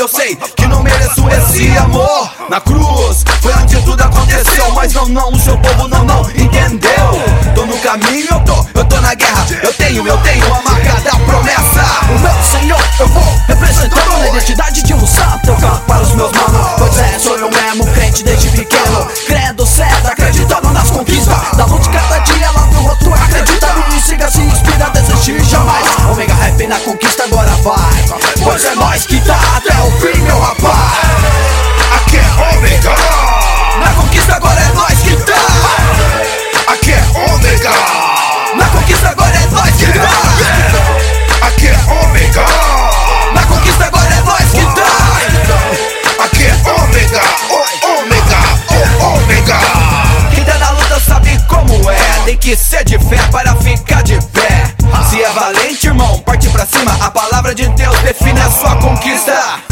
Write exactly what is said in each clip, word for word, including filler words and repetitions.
eu sei que não mereço esse amor. Na cruz foi onde tudo aconteceu, mas não, não, o seu povo não, não entendeu. Tô no caminho, eu tô, eu tô na guerra. Eu tenho, eu tenho a marca da promessa. O meu Senhor eu vou representando a identidade de um santo. Eu canto para os meus manos, pois é, sou eu mesmo, crente desde pequeno. Crendo cedo, acreditando nas conquistas da luta de cada dia, lá no outro acredita. Não siga, se inspira, desistir jamais. Omega Rap na conquista agora vai, pois é nós que tá até o fim, meu rapaz. Aqui é Omega, na conquista agora é nós que tá. Aqui é Omega, na conquista agora é nós que tá. Aqui é Omega, na conquista agora é nós que tá. Aqui é Omega, oh Omega, oh Omega. Quem tá na luta sabe como é, tem que ser de fé para ficar de pé. Se é valente, irmão, parte pra cima. A palavra de Deus define a sua conquista.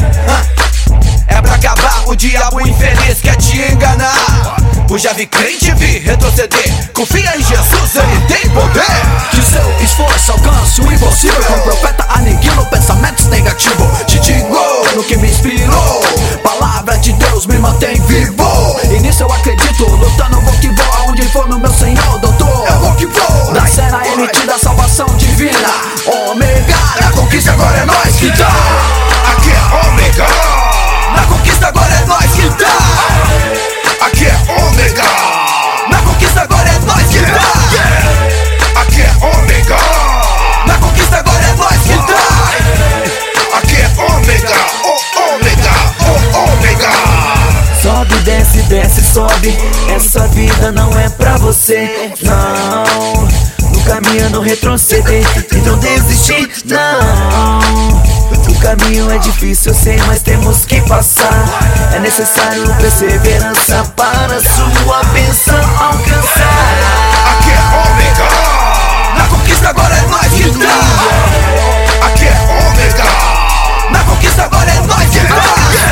É pra acabar o diabo infeliz quer te enganar. Pois já vi crente vi retroceder. Confia em Jesus, ele tem poder. Que seu esforço alcance o impossível. Com o profeta aniquilo pensamentos negativos. Te digo no que me inspirou. Palavra de Deus me mantém vivo. E nisso eu acredito, lutando vou que vou. Aonde for no meu Senhor, doutor, Eu vou que vou. da cena elite da salvação divina. Omega, na conquista agora é nós que tá. Aqui é Omega, na conquista agora é nós que tá. aqui é Omega, na conquista agora é nós que tá. aqui é Omega, na conquista agora é nós que tá. aqui é Omega, oh Omega, oh Omega. Sobe, desce, desce, sobe. Essa vida não é pra você, não. No caminho não retroceder e não desistir, não. O caminho é difícil, eu sei, mas temos que passar. É necessário perseverança para sua bênção alcançar. Aqui é Omega, Na conquista agora é nós que tá. aqui é Omega, Na conquista agora é nós que tá.